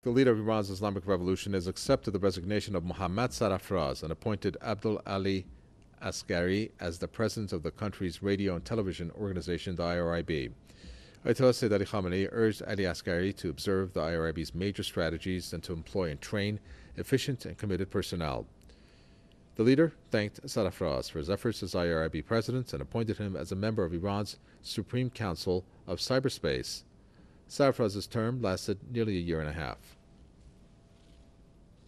The leader of Iran's Islamic Revolution has accepted the resignation of Mohammad Sarafraz and appointed Abdul Ali Asghari as the president of the country's radio and television organization, the IRIB. Ayatollah Sayyid Ali Khamenei urged Ali Asghari to observe the IRIB's major strategies and to employ and train efficient and committed personnel. The leader thanked Sarafraz for his efforts as IRIB president and appointed him as a member of Iran's Supreme Council of Cyberspace. Sarafraz's term lasted nearly a year and a half.